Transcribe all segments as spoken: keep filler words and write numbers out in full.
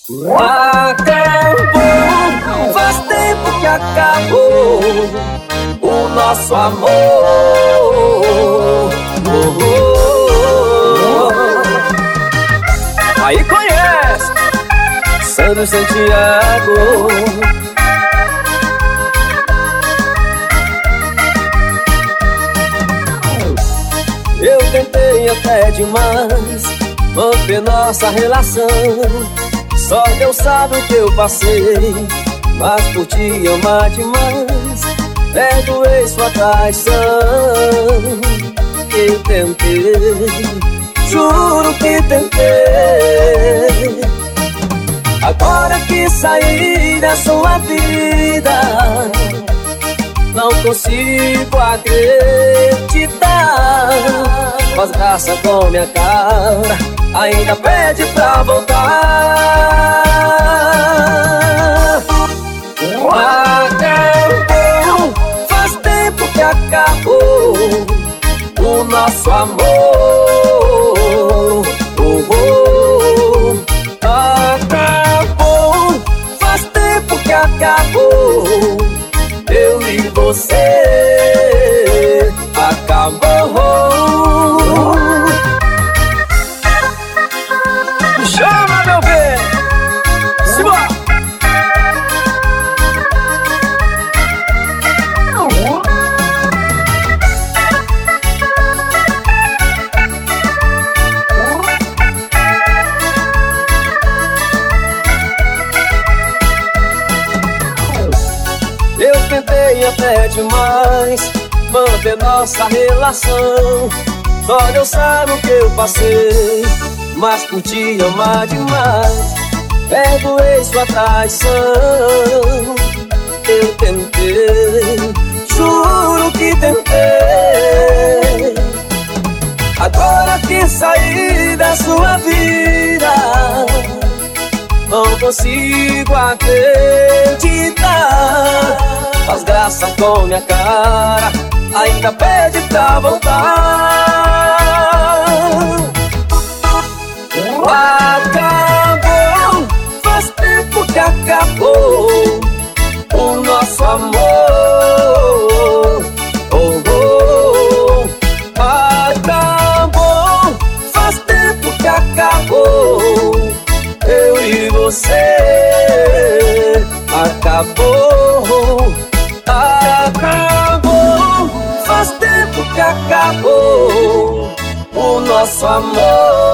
Acabou, faz tempo que acabou o nosso amor. Oh, oh, oh. Aí conhece Sandro Santiago. Eu tentei até demais manter nossa relação, só Deus sabe o que eu passei, mas por te amar demais perdoei sua traição. Eu tentei, juro que tentei. Agora que saí da sua vida, não consigo acreditar. Faz graça com minha cara, ainda pede pra voltar. Acabou, faz tempo que acabou o nosso amor. Oh, oh. Acabou, faz tempo que acabou. Eu e você acabou. Me chama, meu bem, simbora. Eu tentei até demais manter nossa relação, só Deus sabe o que eu passei, mas por te amar demais perdoei sua traição. Eu tentei, juro que tentei. Agora que saí da sua vida, não consigo acreditar. Faz graça com minha cara, ainda pede pra voltar. Acabou, faz tempo que acabou o nosso amor. Oh, oh. Acabou, faz tempo que acabou. Eu e você acabou. Acabou, faz tempo que acabou o nosso amor.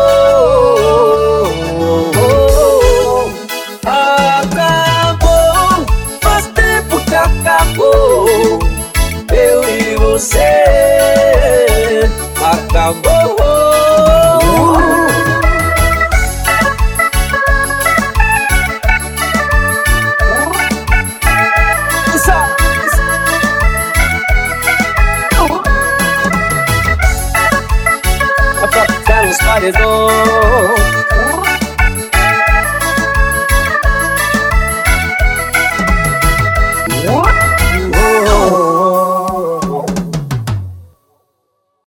Acabou, faz tempo que acabou. Eu e você acabou. Os paredões.